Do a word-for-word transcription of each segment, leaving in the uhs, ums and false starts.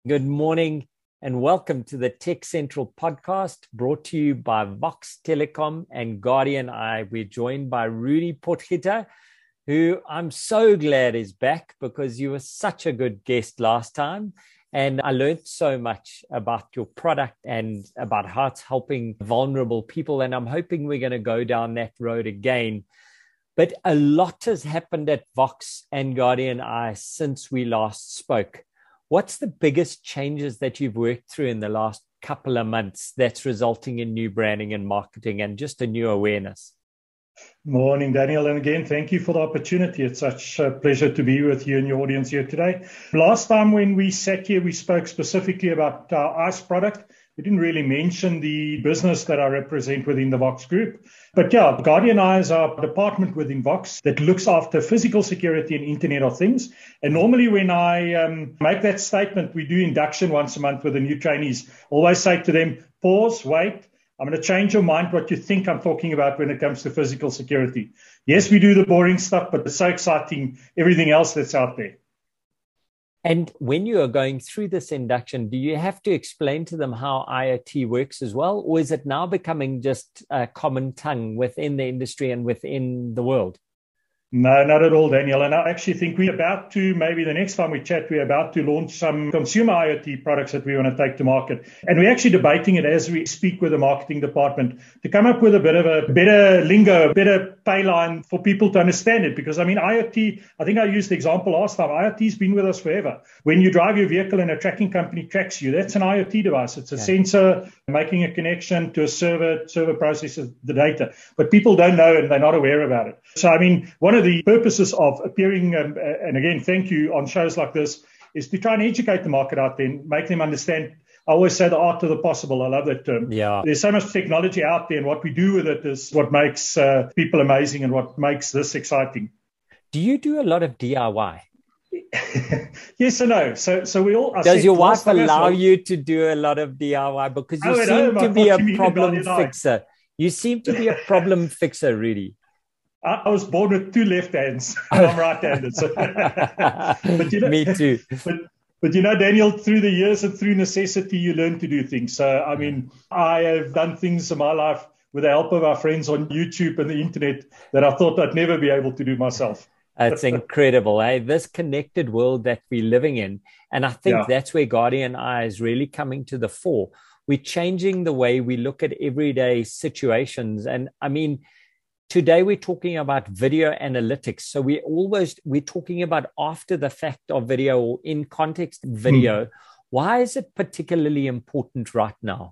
Good morning and welcome to the Tech Central podcast brought to you by Vox Telecom and Guardian Eye. We're joined by Rudy Potgieter, who I'm so glad is back because you were such a good guest last time. And I learned so much about your product and about how it's helping vulnerable people. And I'm hoping we're going to go down that road again. But a lot has happened at Vox and Guardian Eye since we last spoke. What's the biggest changes that you've worked through in the last couple of months that's resulting in new branding and marketing and just a new awareness? Morning, Daniel. And again, thank you for the opportunity. It's such a pleasure to be with you and your audience here today. Last time when we sat here, we spoke specifically about our ICE product. We didn't really mention the business that I represent within the Vox Group. But yeah, Guardian Eye is our department within Vox that looks after physical security and Internet of Things. And normally when I um, make that statement, we do induction once a month with the new trainees. Always say to them, pause, wait. I'm going to change your mind what you think I'm talking about when it comes to physical security. Yes, we do the boring stuff, but it's so exciting, everything else that's out there. And when you are going through this induction, do you have to explain to them how I O T works as well? Or is it now becoming just a common tongue within the industry and within the world? No, not at all, Daniel. And I actually think we're about to, maybe the next time we chat, we're about to launch some consumer I O T products that we want to take to market. And we're actually debating it as we speak with the marketing department to come up with a bit of a better lingo, a better pay line for people to understand it. Because, I mean, I O T, I think I used the example last time, I O T's been with us forever. When you drive your vehicle and a tracking company tracks you, that's an I O T device. It's a yeah. sensor making a connection to a server, server processes the data. But people don't know and they're not aware about it. So, I mean, one of the purposes of appearing, um, and again, thank you, on shows like this, is to try and educate the market out there and make them understand. I always say the art of the possible. I love that term. Yeah. There's so much technology out there, and what we do with it is what makes uh, people amazing and what makes this exciting. Do you do a lot of D I Y? Yes and no. So, so we all. I Does your wife allow you to do a lot of D I Y? Because you oh, seem no, to be a problem fixer. You seem to be a problem fixer, Rudy. I was born with two left hands. I'm right-handed. So. but you know, Me too. But, but you know, Daniel, through the years and through necessity, you learn to do things. So, I mean, I have done things in my life with the help of our friends on YouTube and the internet that I thought I'd never be able to do myself. It's incredible, eh? This connected world that we're living in. And I think yeah. that's where Guardian Eye is really coming to the fore. We're changing the way we look at everyday situations. And I mean, today we're talking about video analytics. So we always, we're talking about after the fact of video or in context video. Hmm. Why is it particularly important right now?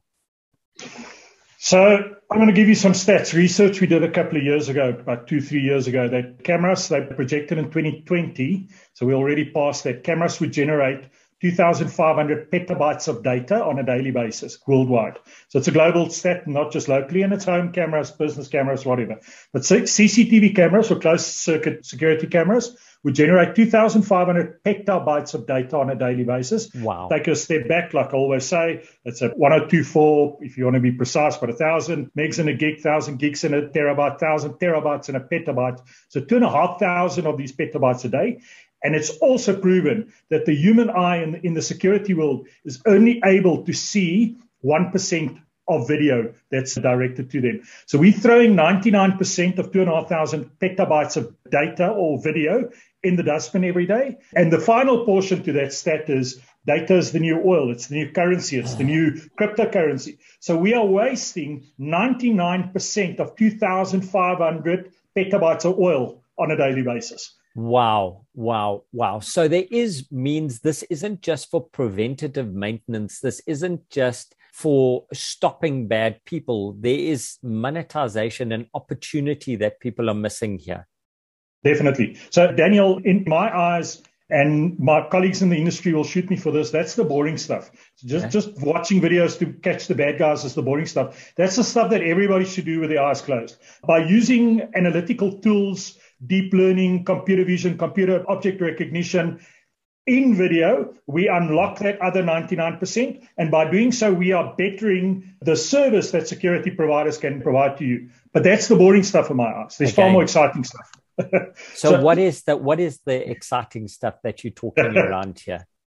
So I'm going to give you some stats. Research we did a couple of years ago, about two, three years ago, that cameras, they projected in twenty twenty. So we already passed that. Cameras would generate two thousand five hundred petabytes of data on a daily basis worldwide. So it's a global stat, not just locally, and it's home cameras, business cameras, whatever. But C C T V cameras or closed circuit security cameras would generate two thousand five hundred petabytes of data on a daily basis. Wow. Take a step back, like I always say, it's a one oh two four, if you want to be precise, but one thousand megs in a gig, one thousand gigs in a terabyte, one thousand terabytes in a petabyte. So two and a half thousand of these petabytes a day. And it's also proven that the human eye in, in the security world is only able to see one percent of video that's directed to them. So we're throwing ninety-nine percent of two thousand five hundred petabytes of data or video in the dustbin every day. And the final portion to that stat is data is the new oil. It's the new currency. It's the new cryptocurrency. So we are wasting ninety-nine percent of two thousand five hundred petabytes of oil on a daily basis. Wow, wow, wow. So there is means this isn't just for preventative maintenance. This isn't just for stopping bad people. There is monetization and opportunity that people are missing here. Definitely. So, Daniel, in my eyes, and my colleagues in the industry will shoot me for this, that's the boring stuff. So just, okay. just watching videos to catch the bad guys is the boring stuff. That's the stuff that everybody should do with their eyes closed. By using analytical tools, deep learning, computer vision, computer object recognition, in video, we unlock that other ninety-nine percent. And by doing so, we are bettering the service that security providers can provide to you. But that's the boring stuff in my eyes. There's okay. far more exciting stuff. so, so what is the, what is the exciting stuff that you're talking around here?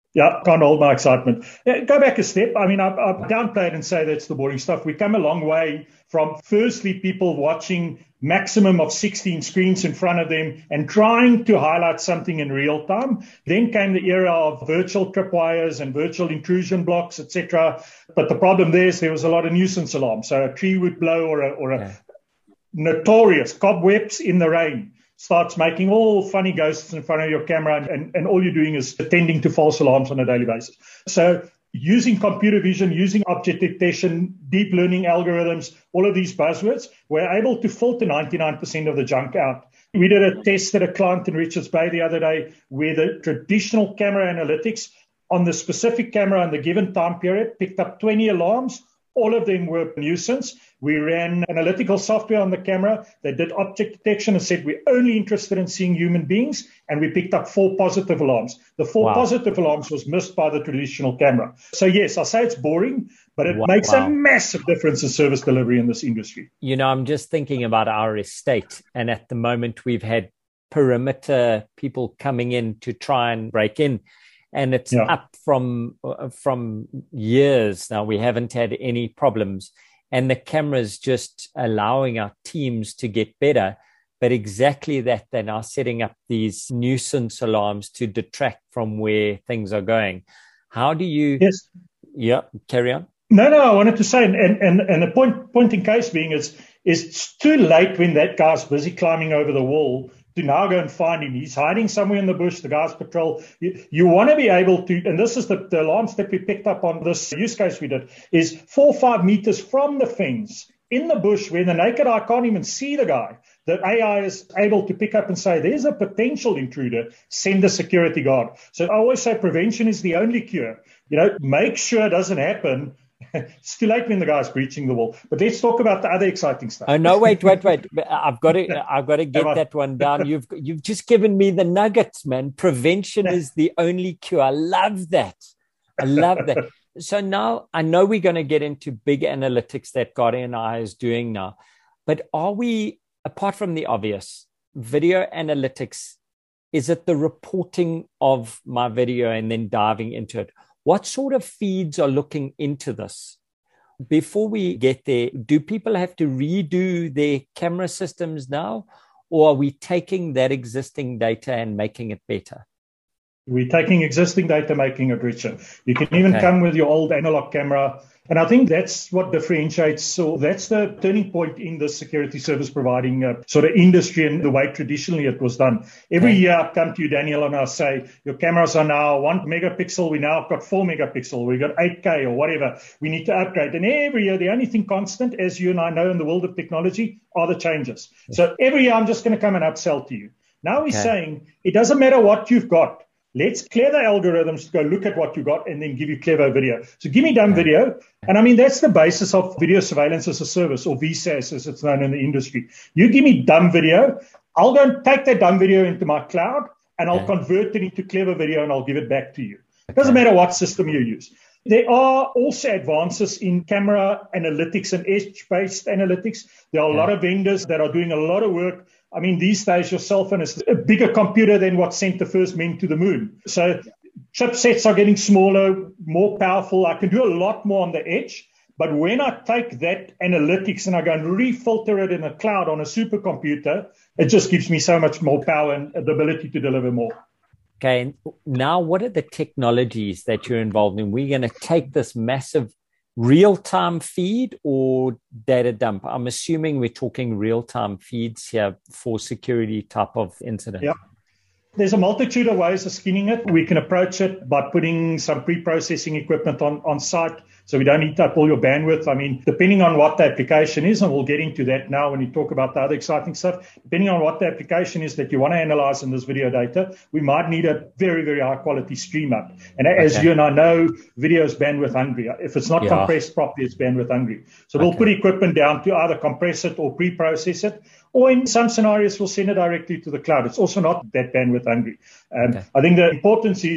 Yeah, can't hold my excitement. Yeah, go back a step. I mean, I, I downplay it and say that's the boring stuff. We come a long way from firstly people watching maximum of sixteen screens in front of them and trying to highlight something in real time. Then came the era of virtual tripwires and virtual intrusion blocks, et cetera. But the problem there is there was a lot of nuisance alarms. So a tree would blow or a, or a yeah. notorious cobwebs in the rain starts making all funny ghosts in front of your camera, and, and, and all you're doing is attending to false alarms on a daily basis. So using computer vision, using object detection, deep learning algorithms, all of these buzzwords, we're able to filter ninety-nine percent of the junk out. We did a test at a client in Richards Bay the other day where the traditional camera analytics on the specific camera in the given time period picked up twenty alarms. All of them were nuisance. We ran analytical software on the camera that did object detection and said we're only interested in seeing human beings, and we picked up four positive alarms. The four wow. positive alarms was missed by the traditional camera. So yes, I say it's boring, but it wow. makes wow. a massive difference in service delivery in this industry. You know, I'm just thinking about our estate, and at the moment we've had perimeter people coming in to try and break in. And it's yeah. up from uh, from years now. We haven't had any problems. And the camera's just allowing our teams to get better. But exactly that, they're now setting up these nuisance alarms to detract from where things are going. How do you... Yes. Yeah, carry on. No, no, I wanted to say, and and, and the point, point in case being is, is it's too late when that guy's busy climbing over the wall to now go and find him. He's hiding somewhere in the bush. The guy's patrol. You, you want to be able to, and this is the, the alarms that we picked up on this use case we did, is four or five meters from the fence in the bush where the naked eye can't even see the guy. The A I is able to pick up and say, there's a potential intruder, send a security guard. So I always say prevention is the only cure. You know, make sure it doesn't happen. It's too late when the guy's breaching the wall. But let's talk about the other exciting stuff. Oh no, wait, wait, wait! I've got to, I've got to get that one down. You've, you've just given me the nuggets, man. Prevention is the only cure. I love that. I love that. So now I know we're going to get into big analytics that Guardian Eye is doing now, but are we, apart from the obvious, video analytics? Is it the reporting of my video and then diving into it? What sort of feeds are looking into this? Before we get there, do people have to redo their camera systems now, or are we taking that existing data and making it better? We're taking existing data, making it richer. You can even okay. come with your old analog camera. And I think that's what differentiates. So that's the turning point in the security service providing uh, sort of industry and the way traditionally it was done. Every okay. year I come to you, Daniel, and I say, your cameras are now one megapixel. We now have got four megapixel. We've got eight K or whatever. We need to upgrade. And every year, the only thing constant, as you and I know in the world of technology, are the changes. Okay. So every year I'm just going to come and upsell to you. Now he's okay. saying it doesn't matter what you've got. Let's clear the algorithms to go look at what you got and then give you clever video. So give me dumb video. And I mean, that's the basis of video surveillance as a service, or V SaaS as it's known in the industry. You give me dumb video, I'll go and take that dumb video into my cloud and I'll okay. convert it into clever video and I'll give it back to you. It doesn't matter what system you use. There are also advances in camera analytics and edge-based analytics. There are a yeah. lot of vendors that are doing a lot of work. I mean, these days, your cell phone is a bigger computer than what sent the first men to the moon. So chipsets are getting smaller, more powerful. I can do a lot more on the edge. But when I take that analytics and I go and refilter it in a cloud on a supercomputer, it just gives me so much more power and the ability to deliver more. Okay, and now what are the technologies that you're involved in? We're going to take this massive real-time feed or data dump? I'm assuming we're talking real-time feeds here for security type of incident. Yeah. There's a multitude of ways of skinning it. We can approach it by putting some pre-processing equipment on, on site so we don't eat up all your bandwidth. I mean, depending on what the application is, and we'll get into that now when we talk about the other exciting stuff, depending on what the application is that you want to analyze in this video data, we might need a very, very high quality stream up. And as okay. you and I know, video is bandwidth hungry. If it's not yeah. compressed properly, it's bandwidth hungry. So we'll okay. put equipment down to either compress it or pre-process it, or in some scenarios, we'll send it directly to the cloud. It's also not that bandwidth hungry. Um, okay. I think the importance is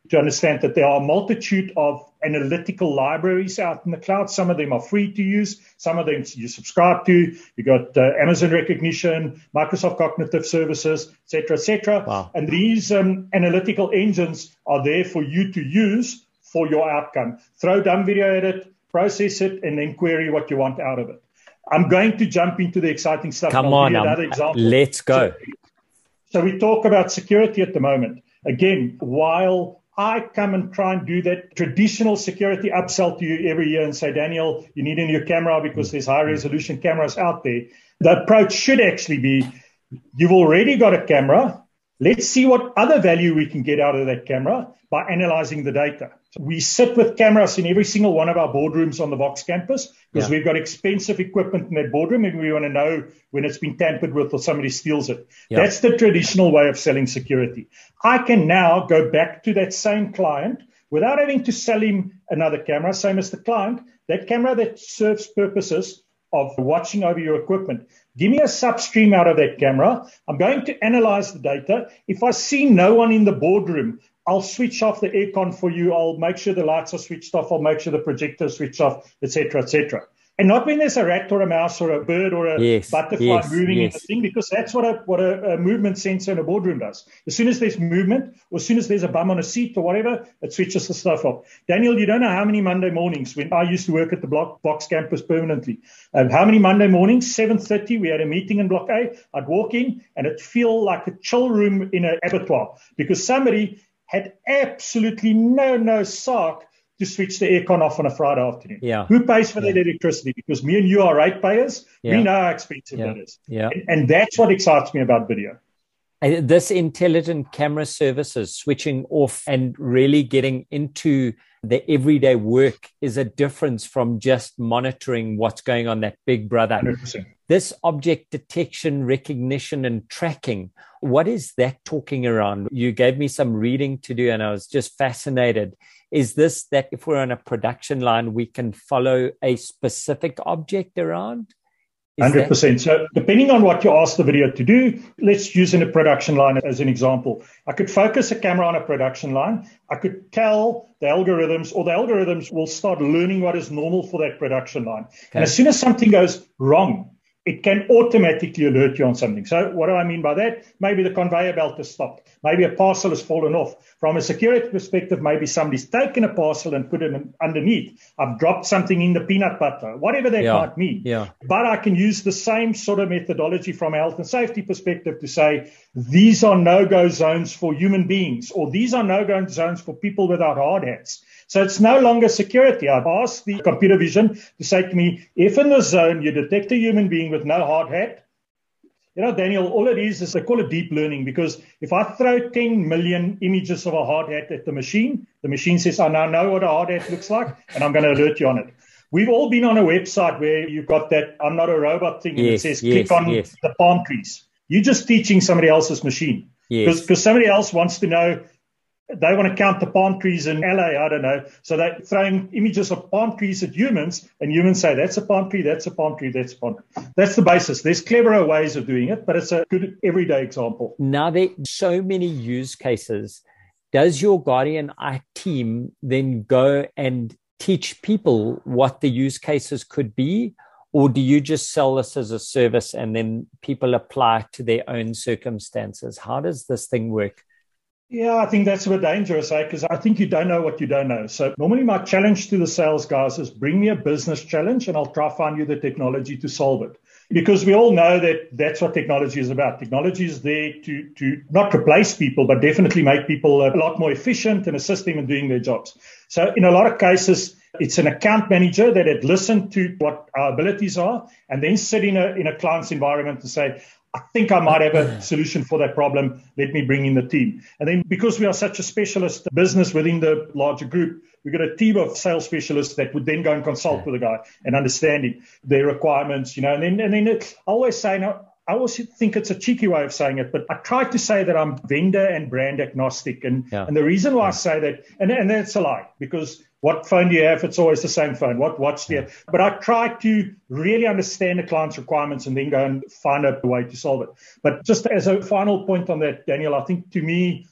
to understand that there are a multitude of analytical libraries out in the cloud. Some of them are free to use. Some of them you subscribe to. You got uh, Amazon Rekognition, Microsoft Cognitive Services, et cetera, et cetera. Wow. And these um, analytical engines are there for you to use for your outcome. Throw dumb video at it, process it, and then query what you want out of it. I'm going to jump into the exciting stuff. Come I'll on, give you um, another example. Let's go. So, so we talk about security at the moment. Again, while I come and try and do that traditional security upsell to you every year and say, Daniel, you need a new camera because there's high resolution cameras out there. The approach should actually be, you've already got a camera. Let's see what other value we can get out of that camera by analyzing the data. We sit with cameras in every single one of our boardrooms on the Vox campus because yeah. we've got expensive equipment in that boardroom and we want to know when it's been tampered with or somebody steals it. Yeah. That's the traditional way of selling security. I can now go back to that same client without having to sell him another camera, same as the client, that camera that serves purposes of watching over your equipment. Give me a substream out of that camera. I'm going to analyze the data. If I see no one in the boardroom, I'll switch off the aircon for you. I'll make sure the lights are switched off. I'll make sure the projector is switched off, et cetera, et cetera. And not when there's a rat or a mouse or a bird or a yes, butterfly yes, moving yes. in the thing, because that's what a what a, a movement sensor in a boardroom does. As soon as there's movement, or as soon as there's a bum on a seat or whatever, it switches the stuff off. Daniel, you don't know how many Monday mornings, when I used to work at the Block Box campus permanently, uh, how many Monday mornings, seven thirty, we had a meeting in Block A, I'd walk in and it'd feel like a chill room in an abattoir because somebody had absolutely no, no sock to switch the aircon off on a Friday afternoon. Yeah. Who pays for yeah. that electricity? Because me and you are ratepayers. Yeah. We know how expensive yeah. that is. Yeah. And, and that's what excites me about video. And this intelligent camera services, switching off and really getting into the everyday work is a difference from just monitoring what's going on, that big brother. one hundred percent. This object detection, recognition, and tracking, what is that talking around? You gave me some reading to do, and I was just fascinated. Is this that if we're on a production line, we can follow a specific object around? Is one hundred percent. That... So depending on what you ask the video to do, let's use in a production line as an example. I could focus a camera on a production line. I could tell the algorithms, or the algorithms will start learning what is normal for that production line. Okay. And as soon as something goes wrong, it can automatically alert you on something. So what do I mean by that? Maybe the conveyor belt has stopped. Maybe a parcel has fallen off. From a security perspective, maybe somebody's taken a parcel and put it underneath. I've dropped something in the peanut butter, whatever that yeah. might mean. Yeah. But I can use the same sort of methodology from a health and safety perspective to say, these are no-go zones for human beings, or these are no-go zones for people without hard hats. So it's no longer security. I've asked the computer vision to say to me, if in the zone you detect a human being with no hard hat, you know, Daniel, all it is is they call it deep learning, because if I throw ten million images of a hard hat at the machine, the machine says, I now know what a hard hat looks like, and I'm going to alert you on it. We've all been on a website where you've got that I'm not a robot thing, and yes, it says, yes, click on yes. the palm trees. You're just teaching somebody else's machine. Yes. Because somebody else wants to know, they want to count the palm trees in L A, I don't know. So they're throwing images of palm trees at humans, and humans say, that's a palm tree, that's a palm tree, that's a palm tree. That's the basis. There's cleverer ways of doing it, but it's a good everyday example. Now, there are so many use cases. Does your Guardian Eye team then go and teach people what the use cases could be? Or do you just sell this as a service and then people apply to their own circumstances? How does this thing work? Yeah, I think that's a bit dangerous, eh? Because I think you don't know what you don't know. So normally my challenge to the sales guys is bring me a business challenge and I'll try to find you the technology to solve it. Because we all know that that's what technology is about. Technology is there to, to not replace people, but definitely make people a lot more efficient and assist them in doing their jobs. So in a lot of cases, it's an account manager that had listened to what our abilities are and then sit in a, in a client's environment and say, I think I might have a solution for that problem. Let me bring in the team. And then because we are such a specialist business within the larger group, we've got a team of sales specialists that would then go and consult with the guy and understanding their requirements, you know, and then, and then it, I always say, now, I always think it's a cheeky way of saying it, but I try to say that I'm vendor and brand agnostic. And, yeah. and the reason why yeah. I say that, and, and that's a lie, because what phone do you have? It's always the same phone. What watch do you have? But I try to really understand the client's requirements and then go and find a way to solve it. But just as a final point on that, Daniel, I think to me,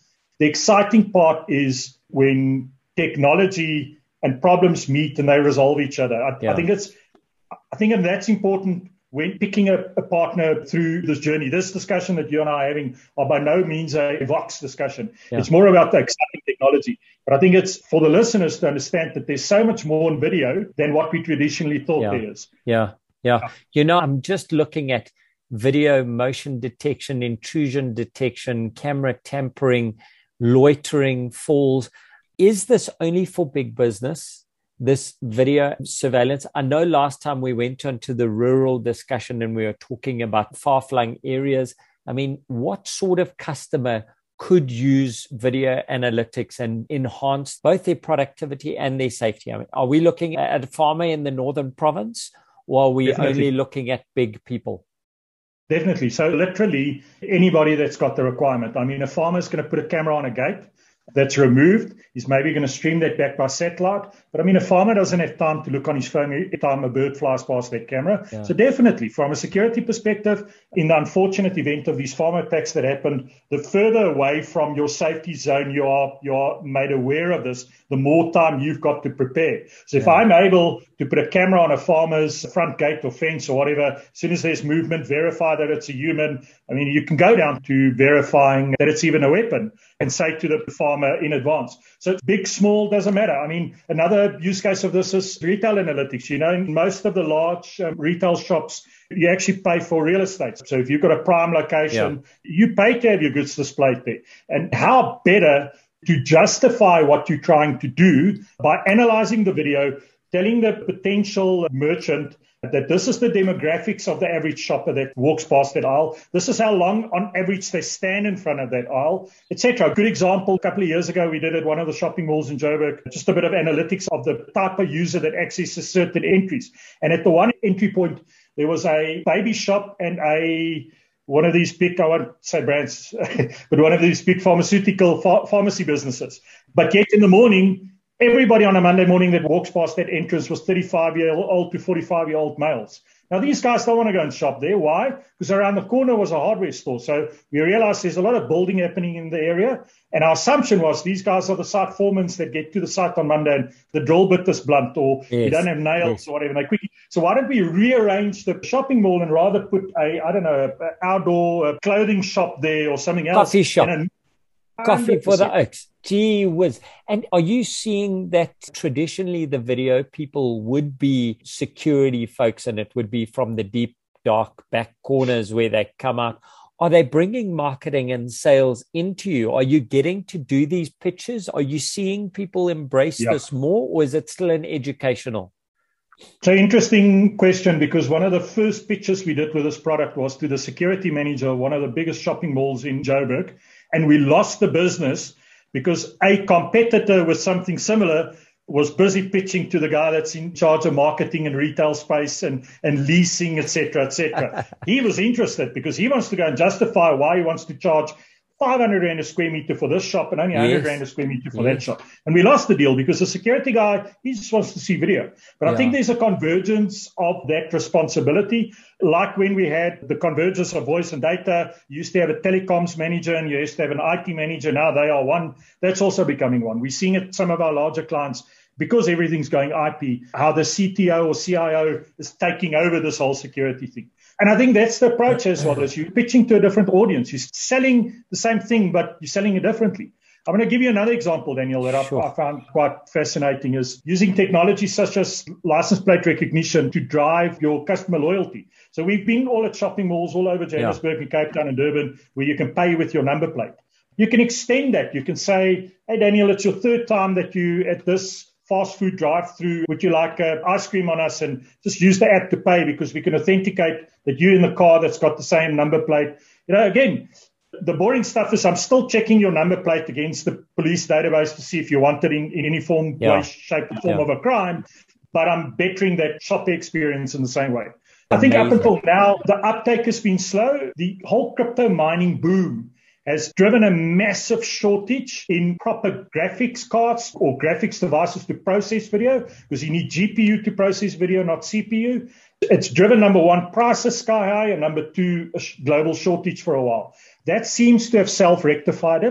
The exciting part is when technology and problems meet and they resolve each other. I, yeah. I think it's, I think and that's important when picking a, a partner through this journey. This discussion that you and I are having are by no means a Vox discussion. Yeah. It's more about the exciting technology. But I think it's for the listeners to understand that there's so much more in video than what we traditionally thought yeah. there is. Yeah, yeah, yeah. You know, I'm just looking at video motion detection, intrusion detection, camera tampering, loitering, falls. Is this only for big business, this video surveillance? I know last time we went into the rural discussion and we were talking about far-flung areas. I mean, what sort of customer could use video analytics and enhance both their productivity and their safety? I mean, are we looking at a farmer in the northern province, or are we Definitely. only looking at big people? Definitely. So literally anybody that's got the requirement. I mean, a farmer is going to put a camera on a gate that's removed. He's maybe going to stream that back by satellite. But I mean, a farmer doesn't have time to look on his phone every time a bird flies past that camera. Yeah. So definitely, from a security perspective, in the unfortunate event of these farmer attacks that happened, the further away from your safety zone you are, you are made aware of this, the more time you've got to prepare. So if yeah. I'm able to put a camera on a farmer's front gate or fence or whatever, as soon as there's movement, verify that it's a human. I mean, you can go down to verifying that it's even a weapon and say to the farmer in advance. So big, small, doesn't matter. I mean, another use case of this is retail analytics. You know, in most of the large um, retail shops, you actually pay for real estate. So if you've got a prime location, yeah. you pay to have your goods displayed there. And how better to justify what you're trying to do by analyzing the video, telling the potential merchant that this is the demographics of the average shopper that walks past that aisle. This is how long on average they stand in front of that aisle, et cetera. A good example, a couple of years ago, we did at one of the shopping malls in Joburg, just a bit of analytics of the type of user that accesses certain entries. And at the one entry point, there was a baby shop and a one of these big, I won't say brands, but one of these big pharmaceutical ph- pharmacy businesses. But yet in the morning, everybody on a Monday morning that walks past that entrance was thirty-five-year-old to forty-five-year-old males. Now, these guys don't want to go and shop there. Why? Because around the corner was a hardware store. So we realized there's a lot of building happening in the area. And our assumption was these guys are the site foremans that get to the site on Monday and the drill bit is blunt or yes. you don't have nails yes. or whatever. And they quickly. So why don't we rearrange the shopping mall and rather put a, I don't know, an outdoor a clothing shop there or something else? Coffee shop. And a, Coffee for the Oaks. Gee whiz. And are you seeing that traditionally the video people would be security folks and it would be from the deep, dark back corners where they come out? Are they bringing marketing and sales into you? Are you getting to do these pitches? Are you seeing people embrace yeah. this more, or is it still an educational? It's an interesting question because one of the first pitches we did with this product was to the security manager of one of the biggest shopping malls in Joburg. And we lost the business because a competitor with something similar was busy pitching to the guy that's in charge of marketing and retail space and, and leasing, et cetera, et cetera. He was interested because he wants to go and justify why he wants to charge five hundred rand a square meter for this shop and only one hundred yes. rand a square meter for yes. that shop. And we lost the deal because the security guy, he just wants to see video. But yeah. I think there's a convergence of that responsibility. Like when we had the convergence of voice and data, you used to have a telecoms manager and you used to have an I T manager. Now they are one. That's also becoming one. We're seeing it some of our larger clients because everything's going I P, how the C T O or C I O is taking over this whole security thing. And I think that's the approach as well, as you're pitching to a different audience. You're selling the same thing, but you're selling it differently. I'm going to give you another example, Daniel, that sure. I, I found quite fascinating is using technology such as license plate recognition to drive your customer loyalty. So we've been all at shopping malls all over Johannesburg yeah. and Cape Town and Durban where you can pay with your number plate. You can extend that. You can say, hey, Daniel, it's your third time that you at this fast food drive-through, would you like uh, ice cream on us? And just use the app to pay because we can authenticate that you're in the car that's got the same number plate. You know, again, the boring stuff is I'm still checking your number plate against the police database to see if you want it in, in any form, yeah. way, shape, or form yeah. of a crime, but I'm bettering that shopper experience in the same way. Amazing. I think up until now, the uptake has been slow. The whole crypto mining boom has driven a massive shortage in proper graphics cards or graphics devices to process video because you need G P U to process video, not C P U. It's driven, number one, prices sky high, and number two, a global shortage for a while. That seems to have self-rectified it.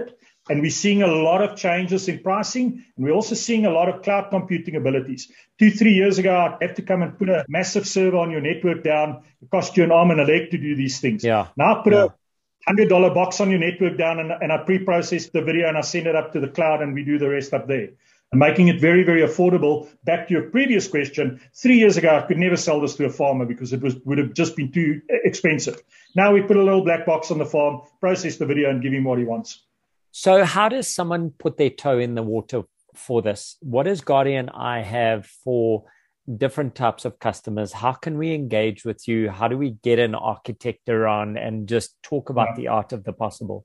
And we're seeing a lot of changes in pricing, and we're also seeing a lot of cloud computing abilities. Two, three years ago, I'd have to come and put a massive server on your network down. It cost you an arm and a leg to do these things. Yeah. Now I put yeah. a one hundred dollars box on your network down, and, and I pre-process the video, and I send it up to the cloud, and we do the rest up there. And making it very, very affordable. Back to your previous question, three years ago, I could never sell this to a farmer because it was would have just been too expensive. Now we put a little black box on the farm, process the video, and give him what he wants. So how does someone put their toe in the water for this? What does Guardian Eye have for different types of customers? How can we engage with you? How do we get an architect around and just talk about yeah. the art of the possible?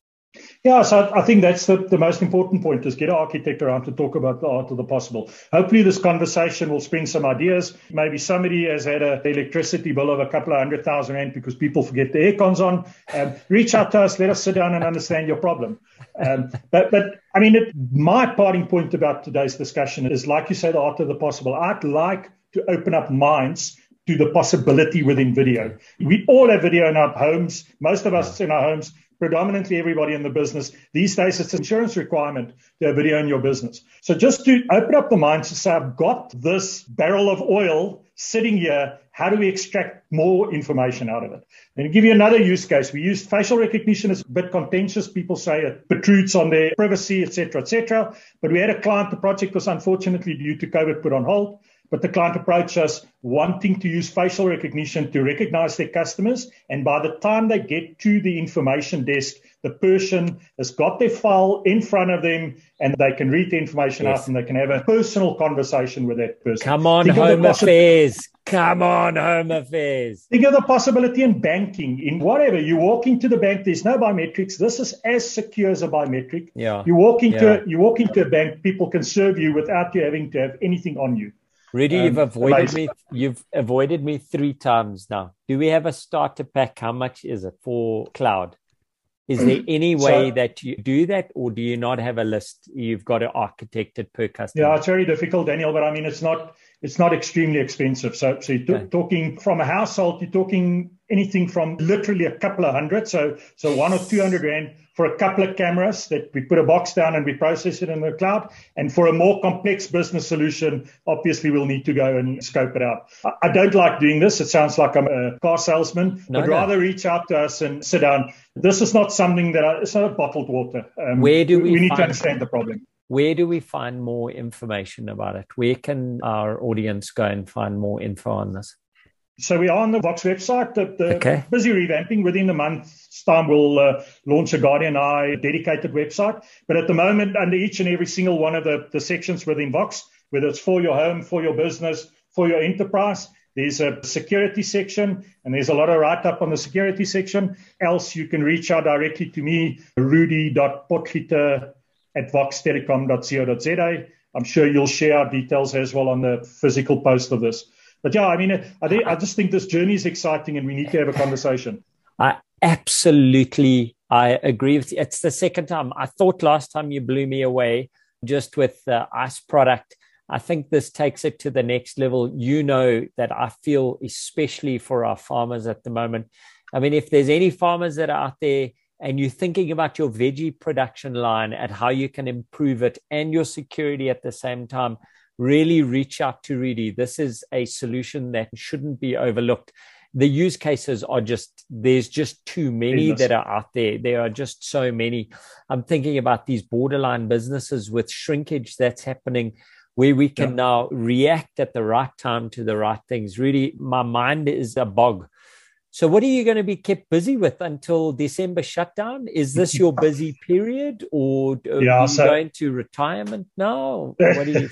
Yeah, so I think that's the, the most important point, is get an architect around to talk about the art of the possible. Hopefully this conversation will spring some ideas. Maybe somebody has had an electricity bill of a couple of hundred thousand rand because people forget the air cons on. Um, reach out to us, let us sit down and understand your problem. Um, but, but I mean, it, my parting point about today's discussion is, like you said, the art of the possible. I'd like to open up minds to the possibility within video. We all have video in our homes. Most of us in our homes. Predominantly everybody in the business. These days, it's an insurance requirement to have video in your business. So just to open up the mind to say, I've got this barrel of oil sitting here. How do we extract more information out of it? And to give you another use case, we use facial recognition. It's a bit contentious. People say it protrudes on their privacy, et cetera, et cetera. But we had a client, the project was unfortunately due to COVID put on hold. But the client approached us wanting to use facial recognition to recognize their customers. And by the time they get to the information desk, the person has got their file in front of them and they can read the information yes. out and they can have a personal conversation with that person. Come on, Think Home Affairs. Come on, Home Affairs. Think of the possibility in banking, in whatever. You walk into the bank, there's no biometrics. This is as secure as a biometric. Yeah. You walk into, yeah. a, you walk into a bank, people can serve you without you having to have anything on you. Rudy, um, you've avoided amazing. me. You've avoided me three times now. Do we have a starter pack? How much is it for cloud? Is there any way so, that you do that, or do you not have a list? You've got to architect it per customer. Yeah, it's very difficult, Daniel. But I mean, it's not it's not extremely expensive. So, so you're okay. talking from a household, you're talking anything from literally a couple of hundred. So, so one or two hundred rand for a couple of cameras that we put a box down and we process it in the cloud. And for a more complex business solution, obviously we'll need to go and scope it out. I, I don't like doing this. It sounds like I'm a car salesman. No, I'd no. rather reach out to us and sit down. This is not something that I, it's not a bottled water. Um, Where do we, we need find, to understand the problem. Where do we find more information about it? Where can our audience go and find more info on this? So we are on the Vox website. The, the okay. busy revamping. Within the month's time, we'll uh, launch a Guardian Eye dedicated website. But at the moment, under each and every single one of the, the sections within Vox, whether it's for your home, for your business, for your enterprise, there's a security section, and there's a lot of write-up on the security section. Else, you can reach out directly to me, rudy dot potgieter at vox telecom dot co dot za. I'm sure you'll share our details as well on the physical post of this. But yeah, I mean, I, think, I just think this journey is exciting and we need to have a conversation. I absolutely, I agree with you. It's the second time. I thought last time you blew me away just with the ICE product. I think this takes it to the next level. You know that I feel, especially for our farmers at the moment. I mean, if there's any farmers that are out there and you're thinking about your veggie production line and how you can improve it and your security at the same time, really reach out to Rudy. This is a solution that shouldn't be overlooked. The use cases are just, there's just too many that are out there. There are just so many. I'm thinking about these borderline businesses with shrinkage that's happening where we can yeah. now react at the right time to the right things. Rudy, my mind is a bog. So what are you going to be kept busy with until December shutdown? Is this your busy period, or are yeah, you so, going to retirement now? What do you...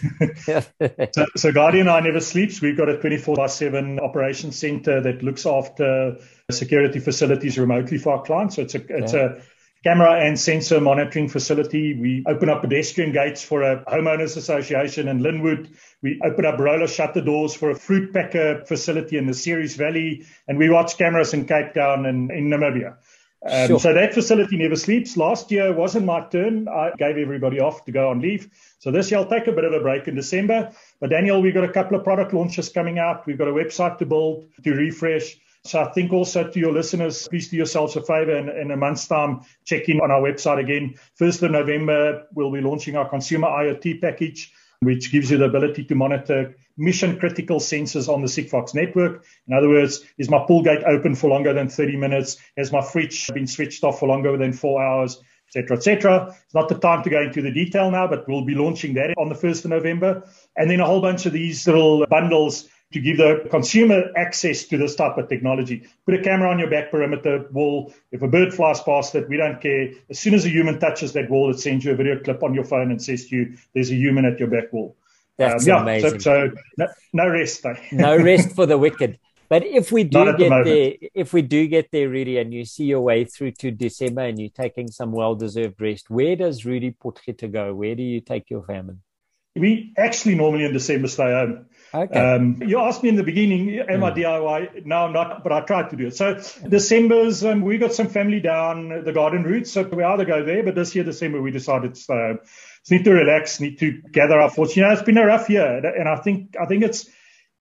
so, so Guardian Eye never sleeps. We've got a twenty-four by seven operations center that looks after security facilities remotely for our clients. So it's a, it's yeah. a camera and sensor monitoring facility. We open up pedestrian gates for a homeowners association in Linwood. We open up roller shutter doors for a fruit packer facility in the Ceres Valley. And we watch cameras in Cape Town and in Namibia. Um, sure. So that facility never sleeps. Last year wasn't my turn. I gave everybody off to go on leave. So this year I'll take a bit of a break in December. But Daniel, we've got a couple of product launches coming out. We've got a website to build, to refresh. So I think also to your listeners, please do yourselves a favor and in a month's time, check in on our website again. first of November, we'll be launching our consumer IoT package, which gives you the ability to monitor mission-critical sensors on the Sigfox network. In other words, is my pool gate open for longer than thirty minutes? Has my fridge been switched off for longer than four hours? et cetera, et cetera. It's not the time to go into the detail now, but we'll be launching that on the first of November. And then a whole bunch of these little bundles to give the consumer access to this type of technology. Put a camera on your back perimeter wall. If a bird flies past it, we don't care. As soon as a human touches that wall, it sends you a video clip on your phone and says to you, there's a human at your back wall. That's um, yeah, amazing. So, so no, no rest. Eh? No rest for the wicked. But if we do get the there, if we do get there, Rudy, and you see your way through to December and you're taking some well-deserved rest, where does Rudy Potgieter go? Where do you take your family? We actually normally in December stay home. Okay. Um, you asked me in the beginning, am mm. I D I Y? No, I'm not, but I tried to do it. So December's, um, we got some family down the garden route, so we either go there, but this year, December, we decided to stay home. So need to relax, need to gather our thoughts. You know, it's been a rough year, and I think I think it's,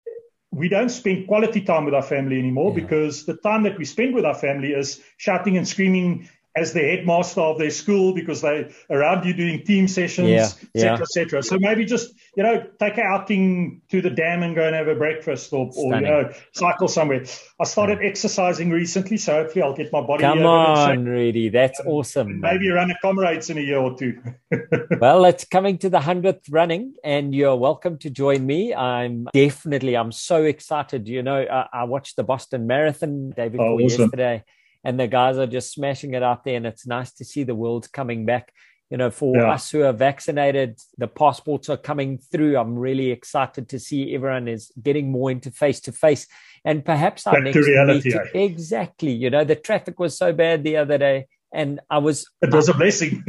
we don't spend quality time with our family anymore yeah. because the time that we spend with our family is shouting and screaming as the headmaster of their school because they around you doing team sessions, yeah, et cetera, yeah. et cetera. So maybe just, you know, take an outing to the dam and go and have a breakfast or, or you know, cycle somewhere. I started yeah. exercising recently, so hopefully I'll get my body. Come on, Rudy. That's um, awesome. Maybe run a comrades in a year or two. Well, it's coming to the hundredth running and you're welcome to join me. I'm definitely, I'm so excited. You know, I, I watched the Boston Marathon day before oh, awesome. yesterday. And the guys are just smashing it out there. And it's nice to see the world coming back. You know, for yeah. us who are vaccinated, the passports are coming through. I'm really excited to see everyone is getting more into face-to-face. And perhaps our Back next to reality, meeting, eh? Exactly. You know, the traffic was so bad the other day. And I was... It was a blessing.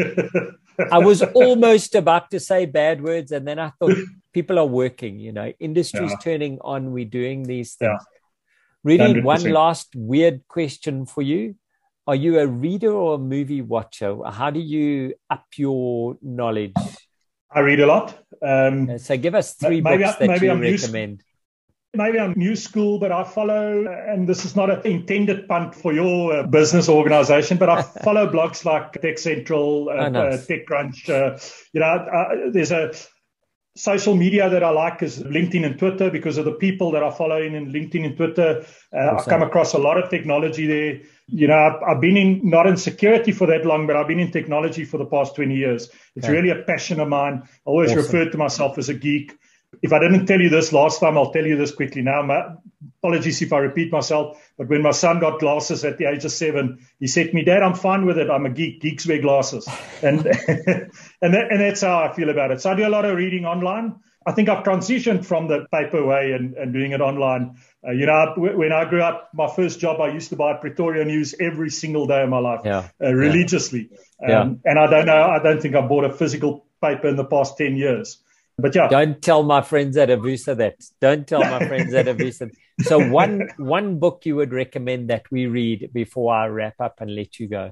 I was almost about to say bad words. And then I thought, people are working, you know, industry's yeah. turning on. We're doing these things. Yeah. Really, one last weird question for you. Are you a reader or a movie watcher? How do you up your knowledge? I read a lot. Um, so give us three maybe, books that maybe you I'm recommend. New, maybe I'm new school, but I follow, and this is not an intended punt for your uh, business organization, but I follow blogs like Tech Central, uh, oh, nice. uh, TechCrunch. Uh, you know, uh, there's a... Social media that I like is LinkedIn and Twitter because of the people that I follow in LinkedIn and Twitter. Uh, awesome. I come across a lot of technology there. You know, I've, I've been in, not in security for that long, but I've been in technology for the past twenty years. It's okay. really a passion of mine. I always awesome. refer to myself as a geek. If I didn't tell you this last time, I'll tell you this quickly now. My, apologies if I repeat myself, but when my son got glasses at the age of seven, he said to me, Dad, I'm fine with it. I'm a geek. Geeks wear glasses. And and, that, and that's how I feel about it. So I do a lot of reading online. I think I've transitioned from the paper way and, and doing it online. Uh, you know, when I grew up, my first job, I used to buy Pretoria News every single day of my life, yeah. uh, religiously. Yeah. Um, yeah. And I don't know, I don't think I bought a physical paper in the past ten years. But yeah. Don't tell my friends at Avusa that. Don't tell my friends at Avusa. So one one book you would recommend that we read before I wrap up and let you go.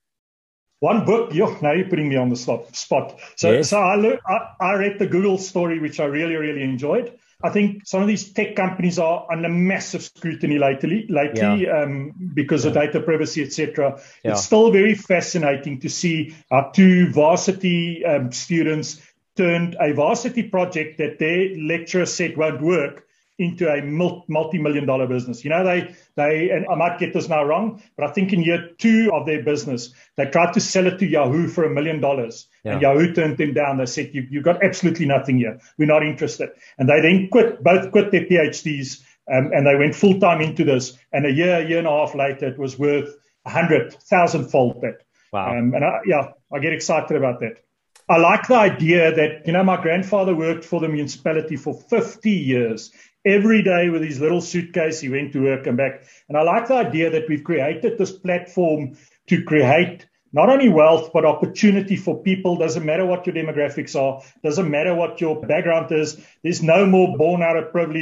One book? Yo, now you're putting me on the spot. So, yes. so I, le- I I read the Google story, which I really, really enjoyed. I think some of these tech companies are under massive scrutiny lately, lately yeah. um, because yeah. of data privacy, et cetera. Yeah. It's still very fascinating to see how two varsity um, students turned a varsity project that their lecturer said won't work into a multi-million dollar business. You know, they, they, and I might get this now wrong, but I think in year two of their business, they tried to sell it to Yahoo for a million dollars. And Yahoo turned them down. They said, you, you've got absolutely nothing here. We're not interested. And they then quit, both quit their PhDs um, and they went full-time into this. And a year, year and a half later, it was worth a hundred thousand fold that. Wow. Um, and I, yeah, I get excited about that. I like the idea that, you know, my grandfather worked for the municipality for fifty years. Every day with his little suitcase, he went to work and back. And I like the idea that we've created this platform to create not only wealth, but opportunity for people. Doesn't matter what your demographics are. Doesn't matter what your background is. There's no more born out of privilege.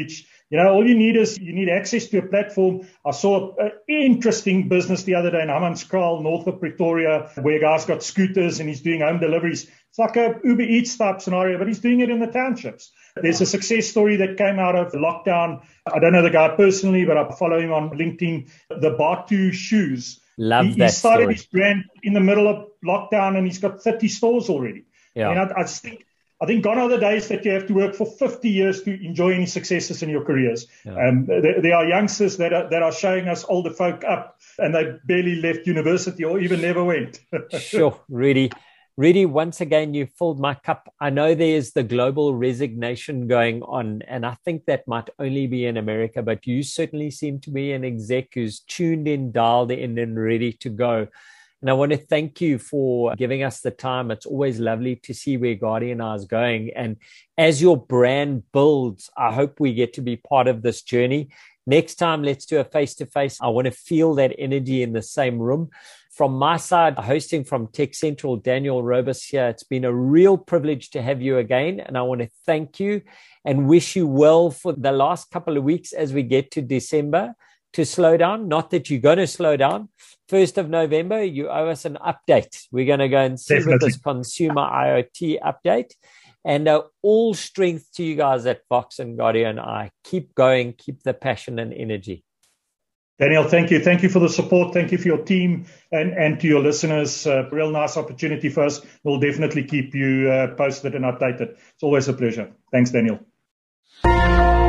You know, all you need is you need access to a platform. I saw an interesting business the other day in Hammanskraal, north of Pretoria, where a guy's got scooters and he's doing home deliveries. It's like a Uber Eats type scenario, but he's doing it in the townships. There's a success story that came out of lockdown. I don't know the guy personally, but I follow him on LinkedIn. The Batu shoes. Love he, that He started story. his brand in the middle of lockdown, and he's got thirty stores already. Yeah. And I, I just think, I think gone are the days that you have to work for fifty years to enjoy any successes in your careers. Yeah. Um, there, there are youngsters that are, that are showing us older folk up, and they barely left university or even never went. Sure, Rudy. Rudy, once again, you filled my cup. I know there's the global resignation going on, and I think that might only be in America, but you certainly seem to be an exec who's tuned in, dialed in, and ready to go. And I want to thank you for giving us the time. It's always lovely to see where Guardian Eye is going. And as your brand builds, I hope we get to be part of this journey. Next time, let's do a face-to-face. I want to feel that energy in the same room. From my side, hosting from Tech Central, Daniel Robus here. It's been a real privilege to have you again. And I want to thank you and wish you well for the last couple of weeks as we get to December to slow down. Not that you're going to slow down. first of November, you owe us an update. We're going to go and see with this consumer I O T update. And uh, all strength to you guys at Vox and Guardian Eye. Keep going, keep the passion and energy. Daniel, thank you. Thank you for the support. Thank you for your team and, and to your listeners. Uh, real nice opportunity for us. We'll definitely keep you uh, posted and updated. It's always a pleasure. Thanks, Daniel.